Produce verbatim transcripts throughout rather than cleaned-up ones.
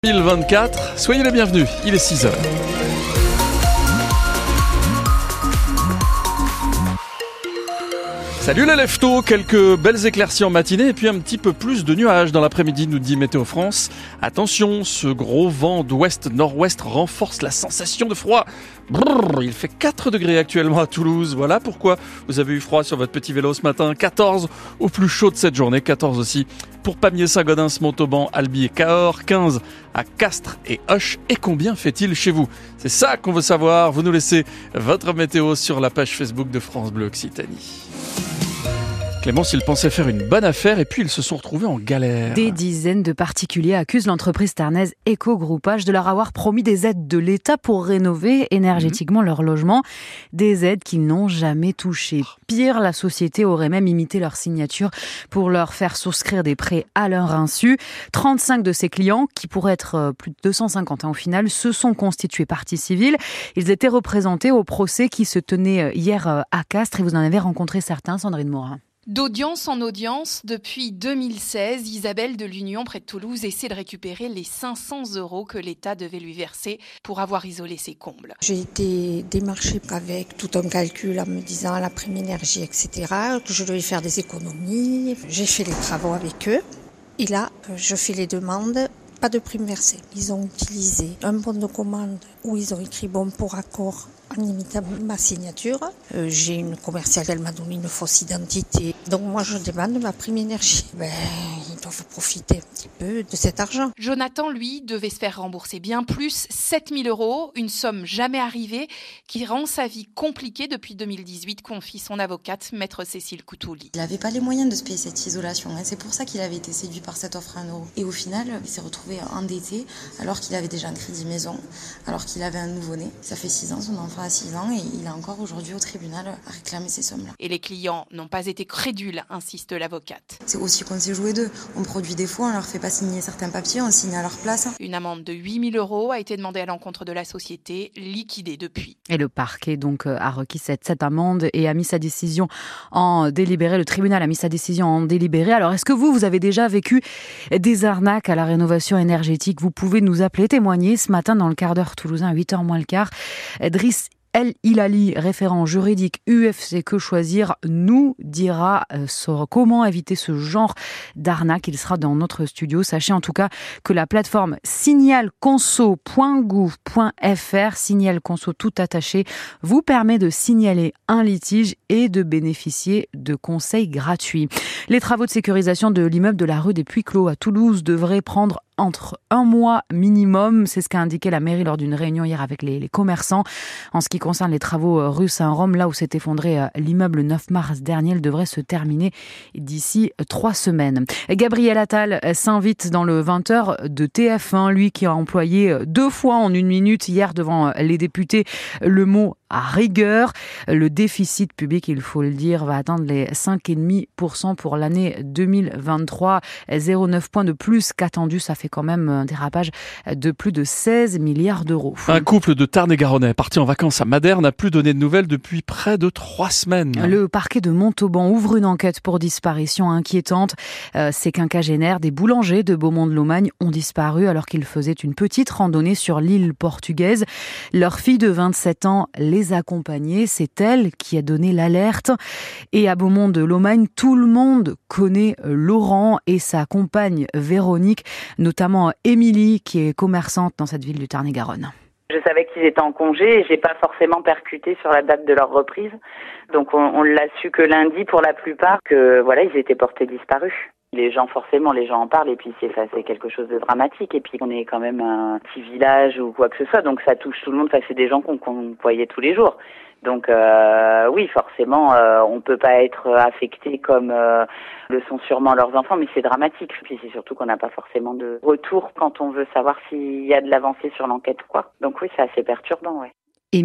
deux mille vingt-quatre, soyez les bienvenus, il est six heures. Salut les leftos, quelques belles éclaircies en matinée et puis un petit peu plus de nuages dans l'après-midi, nous dit Météo France. Attention, ce gros vent d'ouest-nord-ouest renforce la sensation de froid. Brrr, il fait quatre degrés actuellement à Toulouse, voilà pourquoi vous avez eu froid sur votre petit vélo ce matin. quatorze au plus chaud de cette journée, quatorze aussi pour Pamiers, Saint-Gaudens, Montauban, Albi et Cahors, quinze à Castres et Auch. Et combien fait-il chez vous? C'est ça qu'on veut savoir, vous nous laissez votre météo sur la page Facebook de France Bleu Occitanie. Clémence, ils pensaient faire une bonne affaire et puis ils se sont retrouvés en galère. Des dizaines de particuliers accusent l'entreprise tarnaise Eco-Groupage de leur avoir promis des aides de l'État pour rénover énergétiquement mmh. leur logement. Des aides qu'ils n'ont jamais touchées. Pire, la société aurait même imité leur signature pour leur faire souscrire des prêts à leur insu. trente-cinq de ces clients, qui pourraient être plus de deux cent cinquante hein, au final, se sont constitués partie civile. Ils étaient représentés au procès qui se tenait hier à Castres et vous en avez rencontré certains, Sandrine Morin. D'audience en audience, depuis deux mille seize, Isabelle de l'Union près de Toulouse essaie de récupérer les cinq cents euros que l'État devait lui verser pour avoir isolé ses combles. J'ai été démarchée avec tout un calcul en me disant la prime énergie, et cetera, que je devais faire des économies. J'ai fait les travaux avec eux et là, je fais les demandes. Pas de prime versée. Ils ont utilisé un bon de commande où ils ont écrit bon pour accord en imitant ma signature. Euh, j'ai une commerciale, elle m'a donné une fausse identité. Donc moi je demande ma prime énergie. Ben, ils doivent profiter un petit peu de cet argent. Jonathan, lui, devait se faire rembourser bien plus, sept mille euros, une somme jamais arrivée qui rend sa vie compliquée depuis deux mille dix-huit, confie son avocate, maître Cécile Coutouli. Il n'avait pas les moyens de se payer cette isolation. Hein. C'est pour ça qu'il avait été séduit par cette offre à un euro. Et au final, il s'est retrouvé endetté alors qu'il avait déjà un crédit maison, alors qu'il avait un nouveau-né. Ça fait six ans, son enfant a six ans et il est encore aujourd'hui au tribunal à réclamer ces sommes-là. Et les clients n'ont pas été crédules, insiste l'avocate. C'est aussi qu'on s'est joué d'eux. On produit des faux, on leur fait pas signer certains papiers, on signe à leur place. Une amende de huit mille euros a été demandée à l'encontre de la société, liquidée depuis. Et le parquet donc a requis cette, cette amende et a mis sa décision en délibéré. Le tribunal a mis sa décision en délibéré. Alors est-ce que vous, vous avez déjà vécu des arnaques à la rénovation énergétique? Vous pouvez nous appeler, témoigner ce matin dans le quart d'heure toulousain à huit heures moins le quart. Driss El Hilali, référent juridique U F C Que Choisir, nous dira euh, sur comment éviter ce genre d'arnaque. Il sera dans notre studio. Sachez en tout cas que la plateforme signal conso point gouv point f r, Signal Conso tout attaché, vous permet de signaler un litige et de bénéficier de conseils gratuits. Les travaux de sécurisation de l'immeuble de la rue des Puits-Clos à Toulouse devraient prendre entre un mois minimum. C'est ce qu'a indiqué la mairie lors d'une réunion hier avec les, les commerçants. En ce qui concerne les travaux rue Saint-Rome, là où s'est effondré l'immeuble le neuf mars dernier, il devrait se terminer d'ici trois semaines. Gabriel Attal s'invite dans le vingt heures de T F un, lui qui a employé deux fois en une minute hier devant les députés le mot à rigueur. Le déficit public, il faut le dire, va atteindre les cinq virgule cinq pour cent pour l'année deux mille vingt-trois. zéro virgule neuf points de plus qu'attendu. Ça fait quand même un dérapage de plus de seize milliards d'euros. Un couple de Tarn-et-Garonnais parti en vacances à Madère n'a plus donné de nouvelles depuis près de trois semaines. Le parquet de Montauban ouvre une enquête pour disparition inquiétante. Euh, ces quinquagénaires des boulangers de Beaumont-de-Lomagne ont disparu alors qu'ils faisaient une petite randonnée sur l'île portugaise. Leur fille de vingt-sept ans les accompagnait. C'est elle qui a donné l'alerte. Et à Beaumont-de-Lomagne, tout le monde connaît Laurent et sa compagne Véronique, notamment Émilie, qui est commerçante dans cette ville du Tarn-et-Garonne. Je savais qu'ils étaient en congé et j'ai pas forcément percuté sur la date de leur reprise. Donc on, on l'a su que lundi pour la plupart, que voilà, ils étaient portés disparus. Les gens, forcément, les gens en parlent et puis c'est, ça, c'est quelque chose de dramatique. Et puis on est quand même un petit village ou quoi que ce soit, donc ça touche tout le monde. Enfin, c'est des gens qu'on, qu'on voyait tous les jours. Donc euh, oui, forcément, euh, on peut pas être affecté comme euh, le sont sûrement leurs enfants, mais c'est dramatique. Puis c'est surtout qu'on n'a pas forcément de retour quand on veut savoir s'il y a de l'avancée sur l'enquête ou quoi. Donc oui, c'est assez perturbant, ouais. Émilie,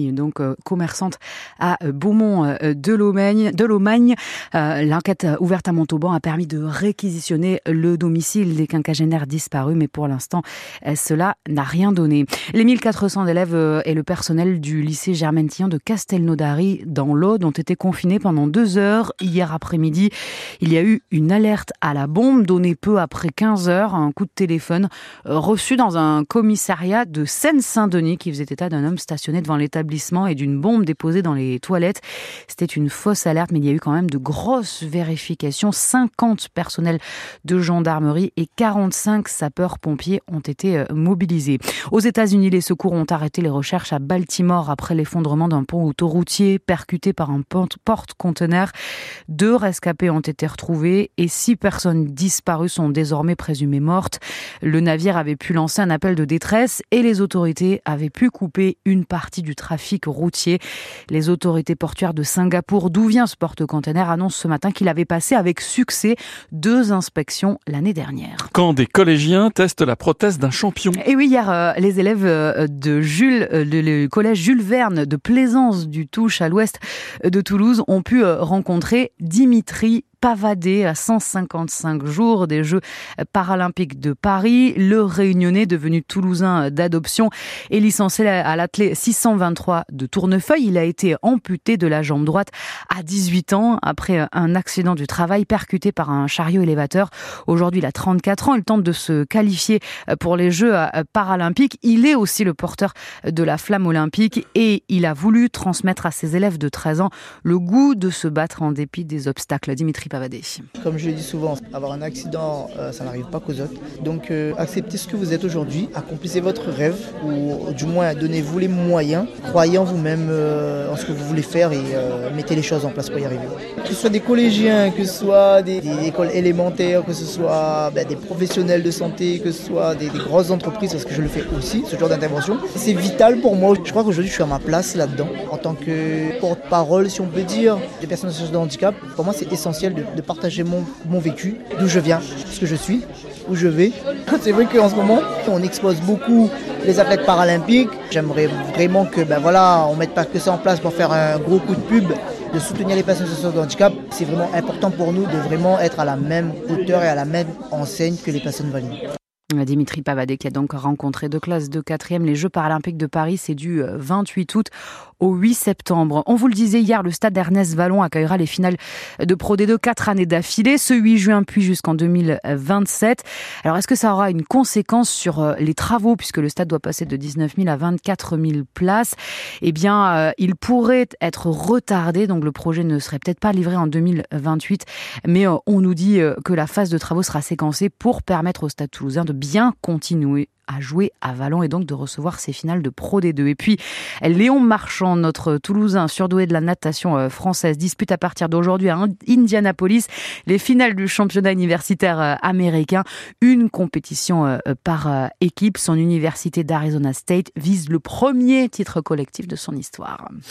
Marie, donc euh, commerçante à Beaumont euh, de Lomagne. De Lomagne. Euh, l'enquête ouverte à Montauban a permis de réquisitionner le domicile des quinquagénaires disparus, mais pour l'instant, euh, cela n'a rien donné. Les mille quatre cents élèves euh, et le personnel du lycée Germaine Tillon de Castelnaudary dans l'Aude ont été confinés pendant deux heures. Hier après-midi, il y a eu une alerte à la bombe donnée peu après quinze heures, un coup de téléphone euh, reçu dans un commissariat de Seine-Saint-Denis qui faisait état d'un homme stationné devant l'établissement et d'une bombe déposée dans les toilettes. C'était une fausse alerte, mais il y a eu quand même de grosses vérifications. cinquante personnels de gendarmerie et quarante-cinq sapeurs-pompiers ont été mobilisés. Aux États-Unis, les secours ont arrêté les recherches à Baltimore après l'effondrement d'un pont autoroutier percuté par un porte-conteneur. Deux rescapés ont été retrouvés et six personnes disparues sont désormais présumées mortes. Le navire avait pu lancer un appel de détresse et les autorités avaient pu couper une partie du trafic routier. Les autorités portuaires de Singapour, d'où vient ce porte-conteneur, annoncent ce matin qu'il avait passé avec succès deux inspections l'année dernière. Quand des collégiens testent la prothèse d'un champion. Et oui, hier, euh, les élèves euh, de Jules, euh, le, le collège Jules Verne de Plaisance du Touche à l'ouest de Toulouse ont pu euh, rencontrer Dimitri Pavadé à cent cinquante-cinq jours des Jeux paralympiques de Paris. Le Réunionnais, devenu Toulousain d'adoption, est licencié à l'athlé six cent vingt-trois de Tournefeuille. Il a été amputé de la jambe droite à dix-huit ans après un accident du travail percuté par un chariot élévateur. Aujourd'hui, il a trente-quatre ans. Il tente de se qualifier pour les Jeux paralympiques. Il est aussi le porteur de la flamme olympique et il a voulu transmettre à ses élèves de treize ans le goût de se battre en dépit des obstacles. Dimitri Pavadé. Comme je le dis souvent, avoir un accident, euh, ça n'arrive pas qu'aux autres. Donc euh, acceptez ce que vous êtes aujourd'hui, accomplissez votre rêve, ou du moins donnez-vous les moyens, croyez en vous-même, euh, en ce que vous voulez faire et euh, mettez les choses en place pour y arriver. Que ce soit des collégiens, que ce soit des, des écoles élémentaires, que ce soit ben, des professionnels de santé, que ce soit des, des grosses entreprises, parce que je le fais aussi, ce genre d'intervention. C'est vital pour moi. Je crois qu'aujourd'hui je suis à ma place là-dedans, en tant que porte-parole, si on peut dire, des personnes en situation de handicap. Pour moi c'est essentiel de de partager mon, mon vécu, d'où je viens, ce que je suis, où je vais. C'est vrai qu'en ce moment, on expose beaucoup les athlètes paralympiques. J'aimerais vraiment que, ben voilà, on ne mette pas que ça en place pour faire un gros coup de pub, de soutenir les personnes en situation de handicap. C'est vraiment important pour nous de vraiment être à la même hauteur et à la même enseigne que les personnes valides. Dimitri Pavadé qui a donc rencontré deux classes de quatrième. Les Jeux paralympiques de Paris, c'est du vingt-huit août au huit septembre. On vous le disait hier, le stade Ernest Vallon accueillera les finales de Pro D deux quatre années d'affilée, ce huit juin puis jusqu'en deux mille vingt-sept. Alors est-ce que ça aura une conséquence sur les travaux puisque le stade doit passer de dix-neuf mille à vingt-quatre mille places? Eh bien, euh, il pourrait être retardé, donc le projet ne serait peut-être pas livré en deux mille vingt-huit, mais euh, on nous dit euh, que la phase de travaux sera séquencée pour permettre au stade toulousain de bien continuer à jouer à Vallon et donc de recevoir ses finales de Pro D deux. Et puis, Léon Marchand, notre Toulousain surdoué de la natation française, dispute à partir d'aujourd'hui à Indianapolis les finales du championnat universitaire américain. Une compétition par équipe. Son université d'Arizona State vise le premier titre collectif de son histoire.